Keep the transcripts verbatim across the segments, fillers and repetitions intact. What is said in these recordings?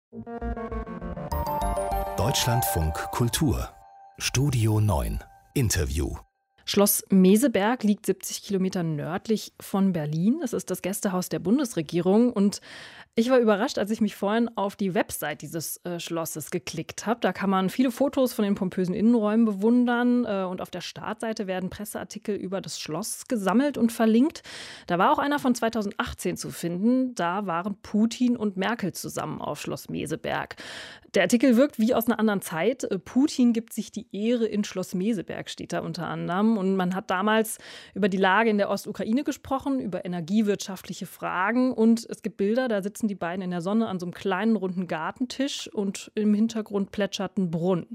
Deutschlandfunk Kultur Studio neun Interview. Schloss Meseberg liegt siebzig Kilometer nördlich von Berlin. Es ist das Gästehaus der Bundesregierung. Und ich war überrascht, als ich mich vorhin auf die Website dieses äh, Schlosses geklickt habe. Da kann man viele Fotos von den pompösen Innenräumen bewundern. Äh, und auf der Startseite werden Presseartikel über das Schloss gesammelt und verlinkt. Da war auch einer von zweitausendachtzehn zu finden. Da waren Putin und Merkel zusammen auf Schloss Meseberg. Der Artikel wirkt wie aus einer anderen Zeit. Putin gibt sich die Ehre in Schloss Meseberg, steht da unter anderem. Und man hat damals über die Lage in der Ostukraine gesprochen, über energiewirtschaftliche Fragen. Und es gibt Bilder, da sitzen die beiden in der Sonne an so einem kleinen runden Gartentisch und im Hintergrund plätschert ein Brunnen.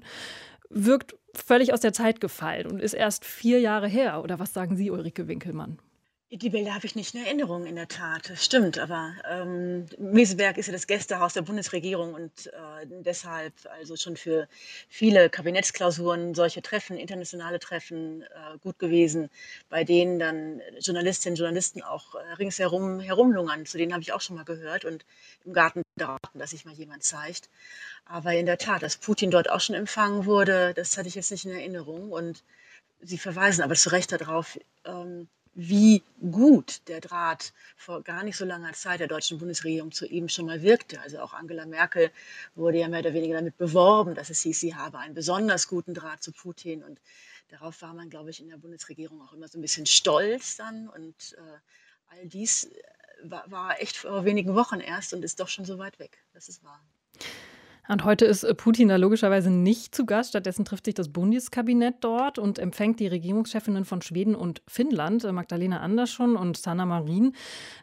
Wirkt völlig aus der Zeit gefallen und ist erst vier Jahre her. Oder was sagen Sie, Ulrike Winkelmann? Die Bilder habe ich nicht in Erinnerung, in der Tat. Das stimmt, aber ähm, Meseberg ist ja das Gästehaus der Bundesregierung und äh, deshalb also schon für viele Kabinettsklausuren solche Treffen, internationale Treffen äh, gut gewesen, bei denen dann Journalistinnen und Journalisten auch äh, ringsherum herumlungern. Zu denen habe ich auch schon mal gehört und im Garten warten, dass sich mal jemand zeigt. Aber in der Tat, dass Putin dort auch schon empfangen wurde, das hatte ich jetzt nicht in Erinnerung. Und Sie verweisen aber zu Recht darauf, ähm, wie gut der Draht vor gar nicht so langer Zeit der deutschen Bundesregierung zu ihm schon mal wirkte. Also auch Angela Merkel wurde ja mehr oder weniger damit beworben, dass es hieß, sie habe einen besonders guten Draht zu Putin. Und darauf war man, glaube ich, in der Bundesregierung auch immer so ein bisschen stolz dann. Und äh, all dies war, war echt vor wenigen Wochen erst und ist doch schon so weit weg. Das ist wahr. Und heute ist Putin da logischerweise nicht zu Gast. Stattdessen trifft sich das Bundeskabinett dort und empfängt die Regierungschefinnen von Schweden und Finnland, Magdalena Andersson und Sanna Marin.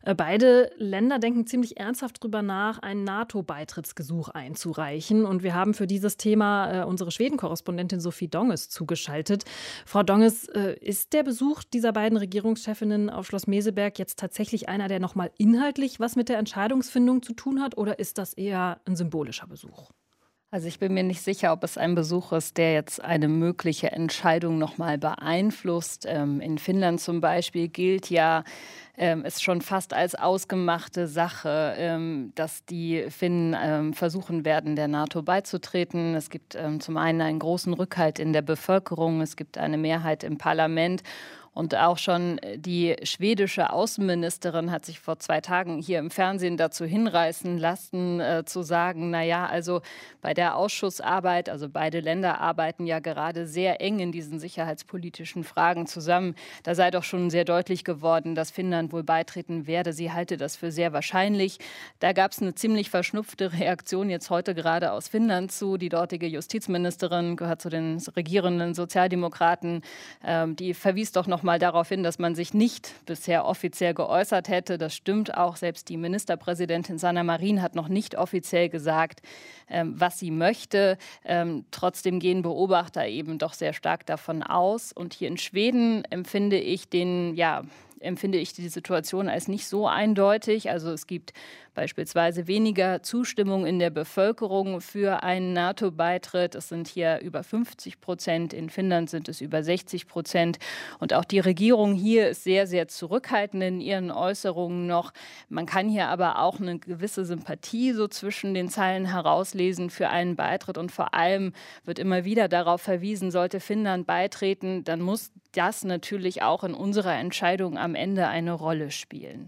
Beide Länder denken ziemlich ernsthaft darüber nach, einen NATO-Beitrittsgesuch einzureichen. Und wir haben für dieses Thema unsere Schweden-Korrespondentin Sophie Donges zugeschaltet. Frau Donges, ist der Besuch dieser beiden Regierungschefinnen auf Schloss Meseberg jetzt tatsächlich einer, der nochmal inhaltlich was mit der Entscheidungsfindung zu tun hat? Oder ist das eher ein symbolischer Besuch? Also ich bin mir nicht sicher, ob es ein Besuch ist, der jetzt eine mögliche Entscheidung nochmal beeinflusst. Ähm, in Finnland zum Beispiel gilt ja ähm, es schon fast als ausgemachte Sache, ähm, dass die Finnen ähm, versuchen werden, der NATO beizutreten. Es gibt ähm, zum einen einen großen Rückhalt in der Bevölkerung, es gibt eine Mehrheit im Parlament. Und auch schon die schwedische Außenministerin hat sich vor zwei Tagen hier im Fernsehen dazu hinreißen lassen, äh, zu sagen, na ja, also bei der Ausschussarbeit, also beide Länder arbeiten ja gerade sehr eng in diesen sicherheitspolitischen Fragen zusammen. Da sei doch schon sehr deutlich geworden, dass Finnland wohl beitreten werde. Sie halte das für sehr wahrscheinlich. Da gab es eine ziemlich verschnupfte Reaktion jetzt heute gerade aus Finnland zu. Die dortige Justizministerin gehört zu den regierenden Sozialdemokraten. Ähm, die verwies doch noch mal darauf hin, dass man sich nicht bisher offiziell geäußert hätte. Das stimmt auch. Selbst die Ministerpräsidentin Sanna Marin hat noch nicht offiziell gesagt, ähm, was sie möchte. Ähm, trotzdem gehen Beobachter eben doch sehr stark davon aus. Und hier in Schweden empfinde ich den, ja, empfinde ich die Situation als nicht so eindeutig. Also es gibt beispielsweise weniger Zustimmung in der Bevölkerung für einen NATO-Beitritt. Es sind hier über fünfzig Prozent, in Finnland sind es über sechzig Prozent. Und auch die Regierung hier ist sehr, sehr zurückhaltend in ihren Äußerungen noch. Man kann hier aber auch eine gewisse Sympathie so zwischen den Zeilen herauslesen für einen Beitritt. Und vor allem wird immer wieder darauf verwiesen, sollte Finnland beitreten, dann muss das natürlich auch in unserer Entscheidung am Ende eine Rolle spielen.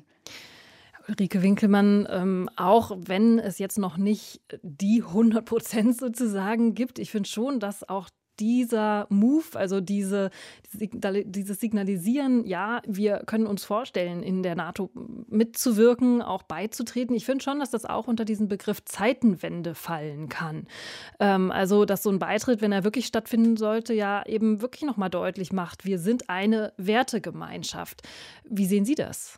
Ulrike Winkelmann, ähm, auch wenn es jetzt noch nicht die hundert Prozent sozusagen gibt, ich finde schon, dass auch dieser Move, also diese, dieses Signalisieren, ja, wir können uns vorstellen, in der NATO mitzuwirken, auch beizutreten. Ich finde schon, dass das auch unter diesen Begriff Zeitenwende fallen kann. Ähm, also, dass so ein Beitritt, wenn er wirklich stattfinden sollte, ja eben wirklich nochmal deutlich macht, wir sind eine Wertegemeinschaft. Wie sehen Sie das?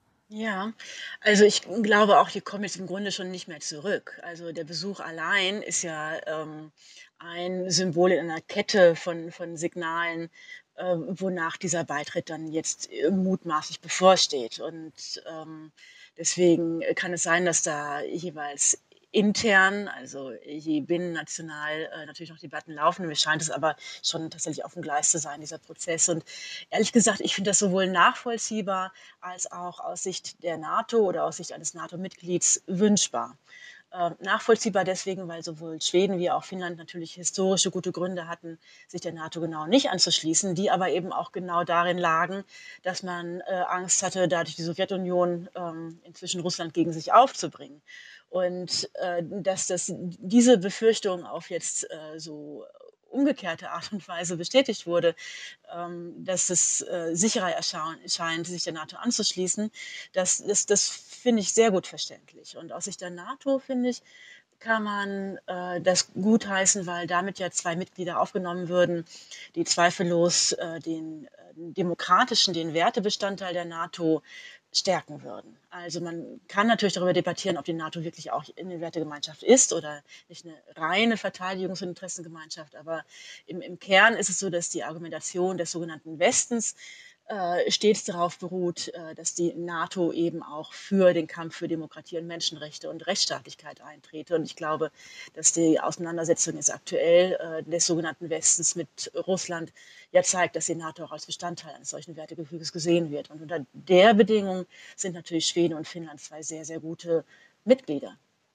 Ja, also ich glaube auch, die kommen jetzt im Grunde schon nicht mehr zurück. Also der Besuch allein ist ja ähm, ein Symbol in einer Kette von, von Signalen, äh, wonach dieser Beitritt dann jetzt äh, mutmaßlich bevorsteht. Und ähm, deswegen kann es sein, dass da jeweils intern, also je binnennational äh, natürlich noch Debatten laufen. Mir scheint es aber schon tatsächlich auf dem Gleis zu sein, dieser Prozess. Und ehrlich gesagt, ich finde das sowohl nachvollziehbar als auch aus Sicht der NATO oder aus Sicht eines NATO-Mitglieds wünschbar. Äh, nachvollziehbar deswegen, weil sowohl Schweden wie auch Finnland natürlich historische gute Gründe hatten, sich der NATO genau nicht anzuschließen, die aber eben auch genau darin lagen, dass man äh, Angst hatte, dadurch die Sowjetunion ähm, inzwischen Russland gegen sich aufzubringen. Und äh, dass das, diese Befürchtung auf jetzt äh, so umgekehrte Art und Weise bestätigt wurde, ähm, dass es äh, sicherer erscheint, sich der NATO anzuschließen, das, das, das finde ich sehr gut verständlich. Und aus Sicht der NATO, finde ich, kann man äh, das gutheißen, weil damit ja zwei Mitglieder aufgenommen würden, die zweifellos äh, den äh, demokratischen, den Wertebestandteil der NATO stärken würden. Also man kann natürlich darüber debattieren, ob die NATO wirklich auch eine Wertegemeinschaft ist oder nicht eine reine Verteidigungs- und Interessengemeinschaft. Aber im, im Kern ist es so, dass die Argumentation des sogenannten Westens äh, stets darauf beruht, äh, dass die NATO eben auch für den Kampf für Demokratie und Menschenrechte und Rechtsstaatlichkeit eintrete. Und ich glaube, dass die Auseinandersetzung jetzt aktuell äh, des sogenannten Westens mit Russland ja zeigt, dass die NATO auch als Bestandteil eines solchen Wertegefüges gesehen wird. Und unter der Bedingung sind natürlich Schweden und Finnland zwei sehr, sehr gute Mitglieder.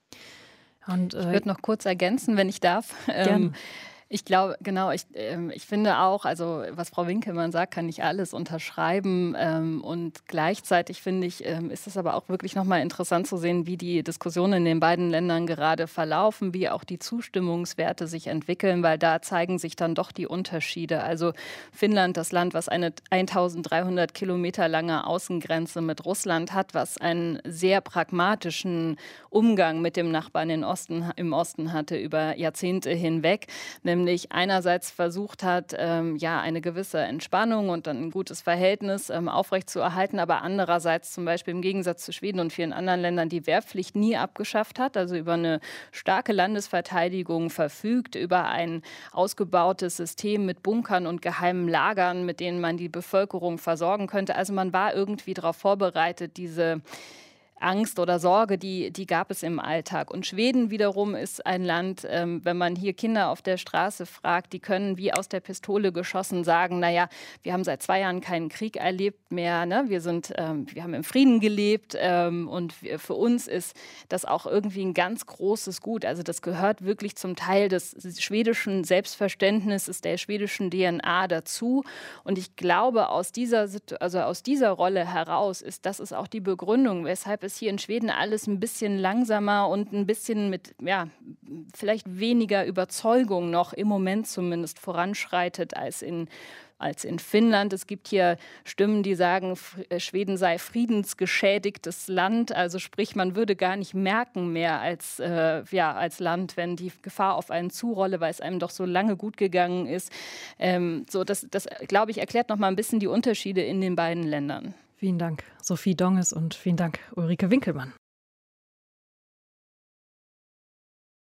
Und, äh, ich würde noch kurz ergänzen, wenn ich darf. Ähm, Ich glaube, genau, ich, ähm, ich finde auch, also was Frau Winkelmann sagt, kann ich alles unterschreiben. Ähm, und gleichzeitig finde ich, ähm, ist es aber auch wirklich nochmal interessant zu sehen, wie die Diskussionen in den beiden Ländern gerade verlaufen, wie auch die Zustimmungswerte sich entwickeln, weil da zeigen sich dann doch die Unterschiede. Also Finnland, das Land, was eine eintausenddreihundert Kilometer lange Außengrenze mit Russland hat, was einen sehr pragmatischen Umgang mit dem Nachbarn im Osten, im Osten hatte über Jahrzehnte hinweg, nämlich einerseits versucht hat, ähm, ja, eine gewisse Entspannung und dann ein gutes Verhältnis ähm, aufrechtzuerhalten, aber andererseits zum Beispiel im Gegensatz zu Schweden und vielen anderen Ländern die Wehrpflicht nie abgeschafft hat, also über eine starke Landesverteidigung verfügt, über ein ausgebautes System mit Bunkern und geheimen Lagern, mit denen man die Bevölkerung versorgen könnte. Also man war irgendwie darauf vorbereitet, diese Angst oder Sorge, die, die gab es im Alltag. Und Schweden wiederum ist ein Land, ähm, wenn man hier Kinder auf der Straße fragt, die können wie aus der Pistole geschossen sagen, naja, wir haben seit zwei Jahren keinen Krieg erlebt mehr, ne? wir, sind, ähm, wir haben im Frieden gelebt ähm, und wir, für uns ist das auch irgendwie ein ganz großes Gut. Also das gehört wirklich zum Teil des schwedischen Selbstverständnisses, der schwedischen D N A dazu. Und ich glaube, aus dieser, also aus dieser Rolle heraus ist das ist auch die Begründung, weshalb es hier in Schweden alles ein bisschen langsamer und ein bisschen mit, ja, vielleicht weniger Überzeugung noch im Moment zumindest voranschreitet als in, als in Finnland. Es gibt hier Stimmen, die sagen, Schweden sei friedensgeschädigtes Land. Also sprich, man würde gar nicht merken mehr als, äh, ja, als Land, wenn die Gefahr auf einen zurolle, weil es einem doch so lange gut gegangen ist. Ähm, so, das, das glaube ich, erklärt noch mal ein bisschen die Unterschiede in den beiden Ländern. Vielen Dank, Sophie Donges, und vielen Dank, Ulrike Winkelmann.